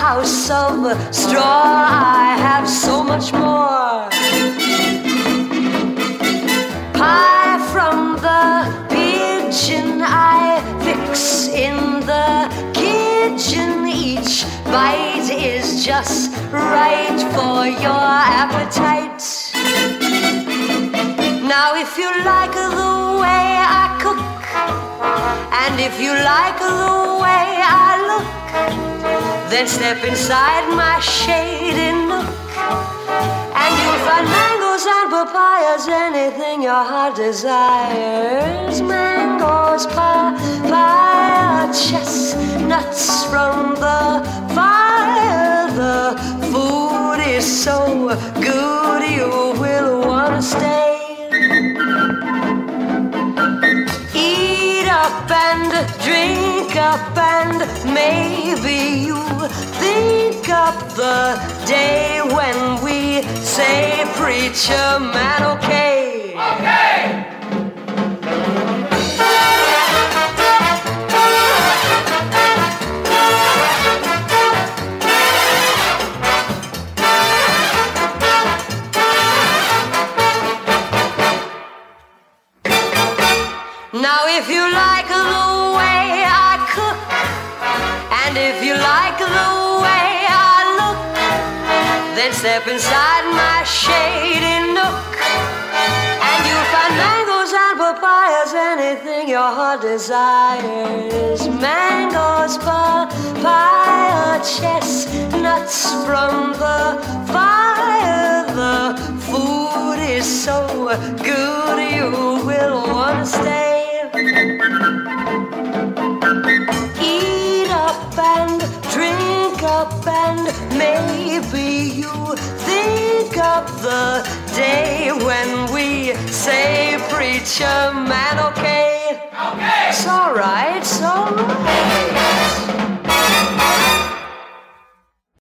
house of straw, I have so much more. Pie from the pigeon I fix in the kitchen. Each bite is just right for your appetite. Now if you like the way I cook, and if you like the way I look, then step inside my shady nook, and you'll find mangoes and papayas, anything your heart desires. Mangoes, papaya, chestnuts from the fire. The food is so good you will want to stay. Eat up and drink up, and maybe you think up the day when we say, preacher man, okay. Okay! Now if you like the way I cook, and if you like the way I look, then step inside my shady nook, and you'll find mangoes and papayas, anything your heart desires. Mangoes, papaya, chestnuts from the fire. The food is so good you will want to stay. Eat up and drink up, and maybe you think up the day when we say, preacher man, okay. Okay. It's all right, it's all right.